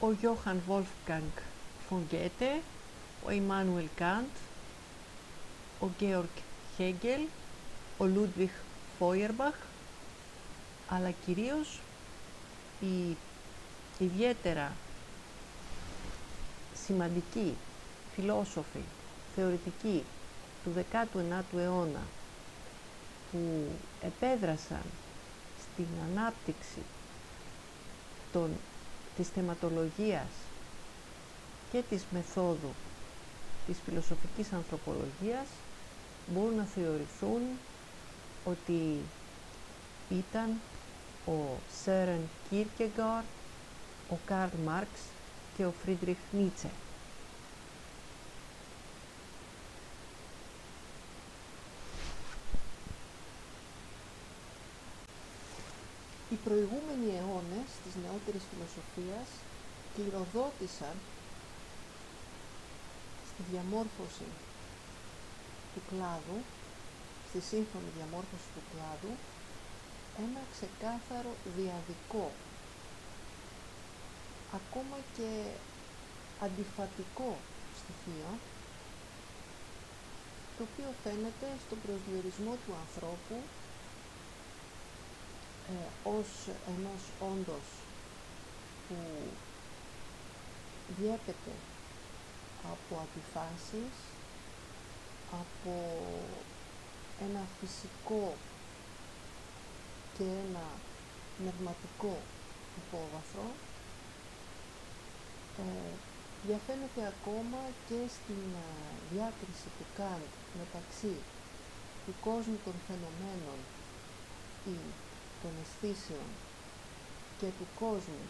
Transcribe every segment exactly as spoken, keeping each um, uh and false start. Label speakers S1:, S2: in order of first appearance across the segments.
S1: ο Johann Wolfgang von Goethe, ο Immanuel Kant, ο Georg Hegel, ο Ludwig Feuerbach, αλλά κυρίως οι ιδιαίτερα σημαντικοί φιλόσοφοι, θεωρητικοί του δέκατου ενάτου αιώνα που επέδρασαν στην ανάπτυξη των, της θεματολογίας και της μεθόδου της φιλοσοφικής ανθρωπολογίας μπορούν να θεωρηθούν ότι ήταν ο Σέρεν Κίρκεγκαρντ, ο Καρλ Μάρξ και ο Φρίντριχ Νίτσε. Οι προηγούμενοι αιώνες της νεότερης φιλοσοφίας κληροδότησαν στη διαμόρφωση του κλάδου, στη σύγχρονη διαμόρφωση του κλάδου, ένα ξεκάθαρο διαδικό, ακόμα και αντιφατικό στοιχείο, το οποίο φαίνεται στον προσδιορισμό του ανθρώπου ε, ως ενός όντος που διέπεται από αντιφάσεις, από ένα φυσικό και ένα πνευματικό υπόβαθρο, ε, διαφαίνεται ακόμα και στην ε, διάκριση του Καντ μεταξύ του κόσμου των φαινομένων ή των αισθήσεων και του κόσμου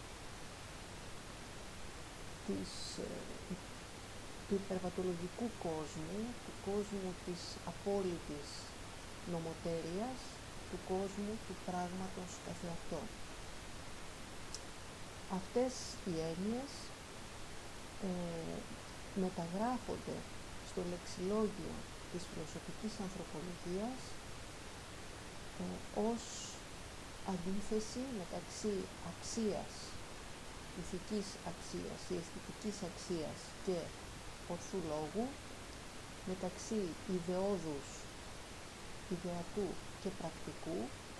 S1: της, ε, του υπερβατολογικού κόσμου, του κόσμου της απόλυτης νομοτέλειας, του κόσμου του πράγματος καθεαυτό. Αυτές οι έννοιες ε, μεταγράφονται στο λεξιλόγιο της φιλοσοφικής ανθρωπολογίας ε, ως αντίθεση μεταξύ αξίας, ηθικής αξίας ή αισθητικής αξίας και ορθού λόγου, μεταξύ ιδεώδους, ιδεατού και πρακτικού,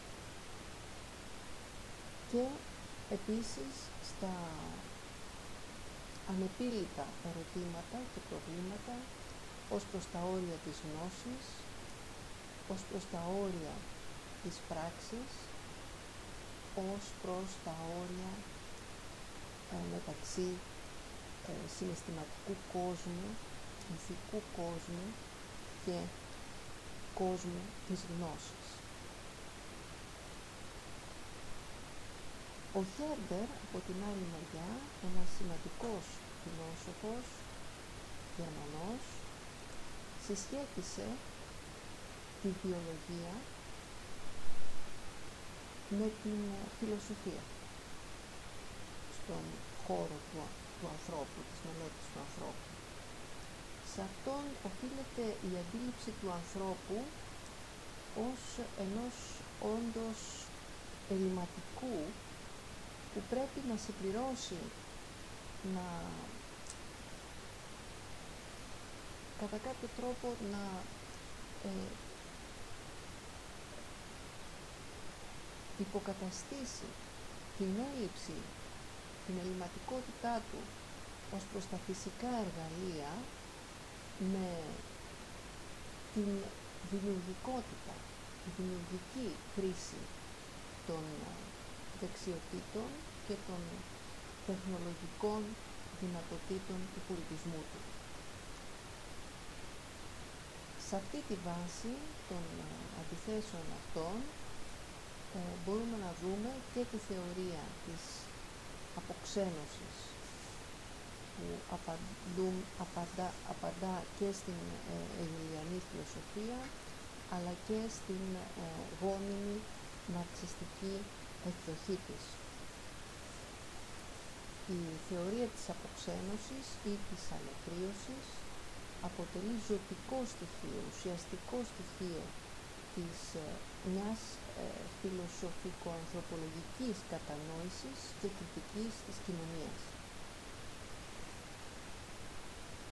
S1: και επίσης στα ανεπίλητα ερωτήματα και προβλήματα ως προς τα όρια της γνώσης, ως προς τα όρια της πράξης, ως προς τα όρια ε, μεταξύ ε, συναισθηματικού κόσμου, ηθικού κόσμου και κόσμου της γνώσης. Ο Χέρντερ, από την άλλη μεριά, ένας σημαντικός φιλόσοφος Γερμανός, συσχέτισε τη βιολογία με την φιλοσοφία στον χώρο του, του ανθρώπου, της μελέτης του ανθρώπου. Σε αυτόν οφείλεται η αντίληψη του ανθρώπου ως ενός όντως ελληματικού που πρέπει να συμπληρώσει, να κατά κάποιο τρόπο να ε, υποκαταστήσει την έλλειψη, την ελληματικότητά του ως προς τα φυσικά εργαλεία με την δημιουργικότητα, τη δημιουργική χρήση των δεξιοτήτων και των τεχνολογικών δυνατοτήτων του πολιτισμού του. Σε αυτή τη βάση των αντιθέσεων αυτών ε, μπορούμε να δούμε και τη θεωρία της αποξένωσης που απαντούν, απαντά, απαντά και στην ε, εγγυλιανή φιλοσοφία αλλά και στην ε, γόνιμη μαρξιστική εκδοχή της. Η θεωρία της αποξένωσης ή της ανεκρίωσης αποτελεί ζωτικό στοιχείο, ουσιαστικό στοιχείο της ε, μιας ε, φιλοσοφικο-ανθρωπολογικής κατανόησης και κριτικής της κοινωνίας.